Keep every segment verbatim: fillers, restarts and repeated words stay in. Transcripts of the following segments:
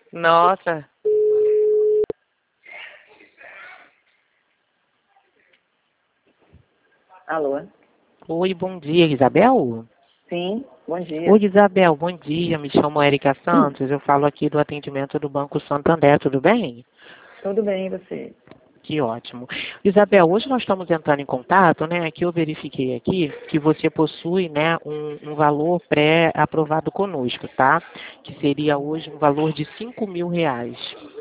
Nossa. Alô? Oi, bom dia, Isabel? Sim, bom dia. Oi, Isabel, bom dia. Me chamo Érica Santos. Eu falo aqui do atendimento do Banco Santander, tudo bem? Tudo bem, e você? Que ótimo. Isabel, hoje nós estamos entrando em contato, né? Que eu verifiquei aqui que você possui, né, um, um valor pré-aprovado conosco, tá? Que seria hoje um valor de cinco mil reais,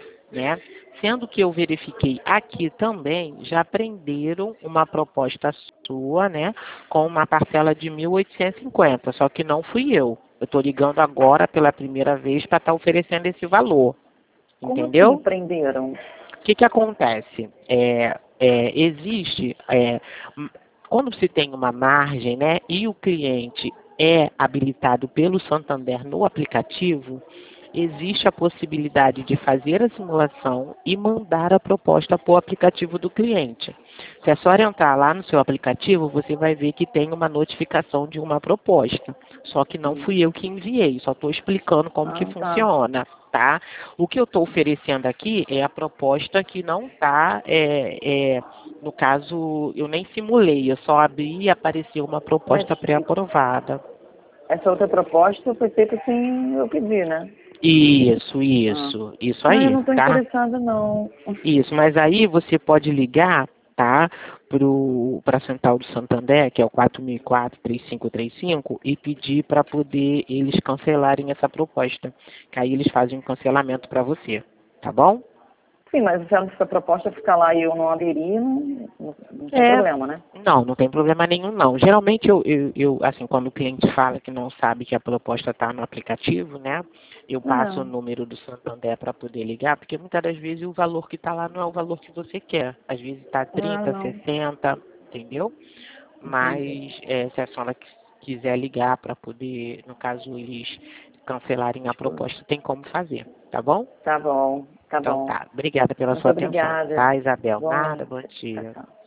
né? Sendo que eu verifiquei aqui também, já prenderam uma proposta sua, né, com uma parcela de mil oitocentos e cinquenta, só que não fui eu. Eu estou ligando agora pela primeira vez para estar oferecendo esse valor, Como assim entendeu? prenderam? O que que acontece? É, é, existe, é, m- quando se tem uma margem, né, e o cliente é habilitado pelo Santander no aplicativo, existe a possibilidade de fazer a simulação e mandar a proposta para o aplicativo do cliente. Se a senhora entrar lá no seu aplicativo, você vai ver que tem uma notificação de uma proposta. Só que não fui eu que enviei, só estou explicando como que Ah, tá. funciona, tá? O que eu estou oferecendo aqui é a proposta que não está, é, é, no caso, eu nem simulei, eu só abri e apareceu uma Mas proposta pré-aprovada. essa outra proposta foi feita sem eu pedir, né? Isso, Ah. isso, isso Ah, eu aí, não estou tá? interessada, não. Isso, mas aí você pode ligar, tá, para a Central do Santander, que é o quatro mil e quatro, três cinco três cinco, e pedir para poder eles cancelarem essa proposta, que aí eles fazem um cancelamento para você, tá bom? Sim, mas se essa proposta ficar lá e eu não aderir, não, não, não tem É, problema, né? não, não tem problema nenhum não. Geralmente eu, eu, eu, assim, quando o cliente fala que não sabe que a proposta está no aplicativo, né, eu passo o Não. número do Santander para poder ligar, porque muitas das vezes o valor que está lá não é o valor que você quer. Às vezes está Ah, trinta, não. sessenta, entendeu? Entendi. Mas é, se a senhora quis- quiser ligar para poder, no caso, eles cancelarem a proposta, tem como fazer, tá bom? Tá bom, tá Então bom. tá. Obrigada pela Muito sua atenção, obrigada. tá, Isabel? Nada, Igualmente. bom Tchau, dia. tchau.